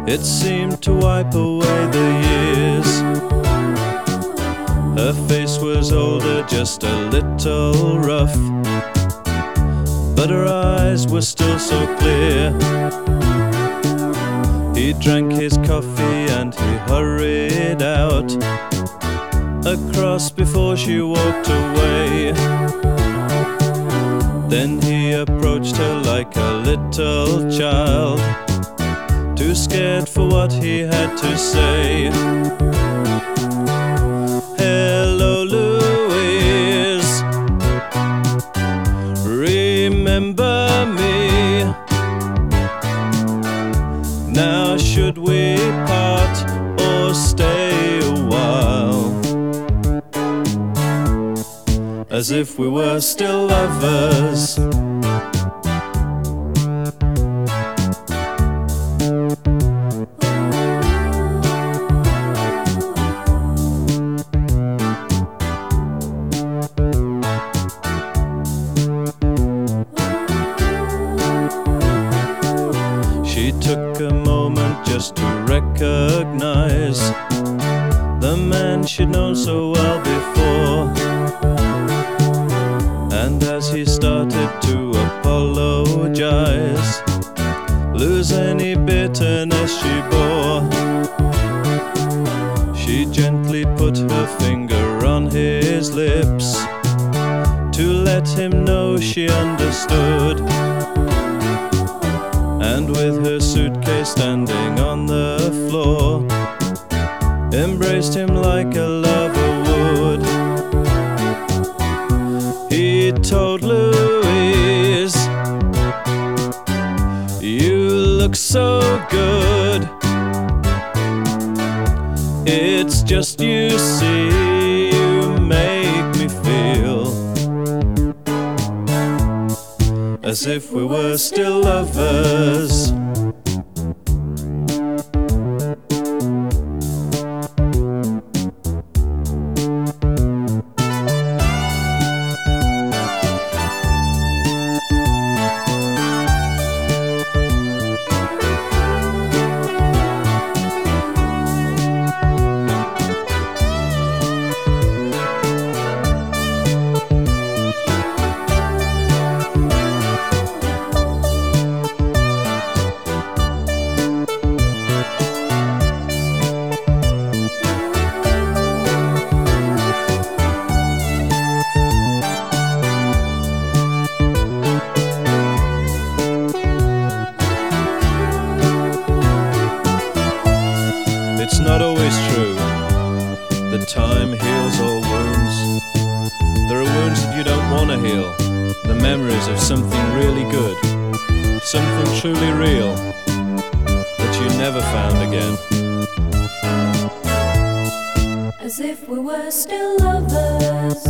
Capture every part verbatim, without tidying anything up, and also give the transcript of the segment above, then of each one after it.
It seemed to wipe away the years. Her face was older, just a little rough, but her eyes were still so clear. He drank his coffee and he hurried out across before she walked away. Then he approached her like a little child, too scared for what he had to say. Hello, Louise, remember me? Now should we part or stay a while, as if we were still lovers? She took a moment just to recognize the man she'd known so well before. And as he started to apologize, lose any bitterness she bore, she gently put her finger on his lips to let him know she understood. And with her suitcase standing on the floor, embraced him like a lover would. He told Louise, you look so good. It's just you see, you make me feel as if we were still lovers. It's not always true that time heals all wounds. There are wounds that you don't want to heal, the memories of something really good, something truly real that you never found again. As if we were still lovers.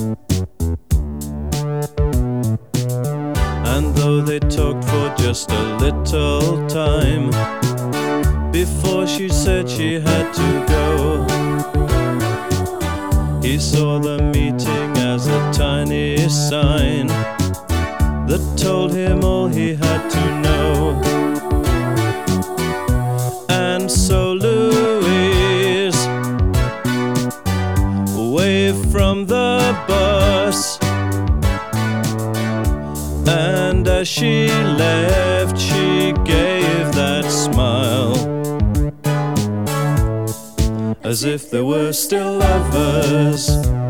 And though they talked for just a little time before she said she had to go, he saw the meeting as a tiny sign that told him all he had to know. And so Louise waved from the bus, and as she left she gave that smile, as if they were still lovers.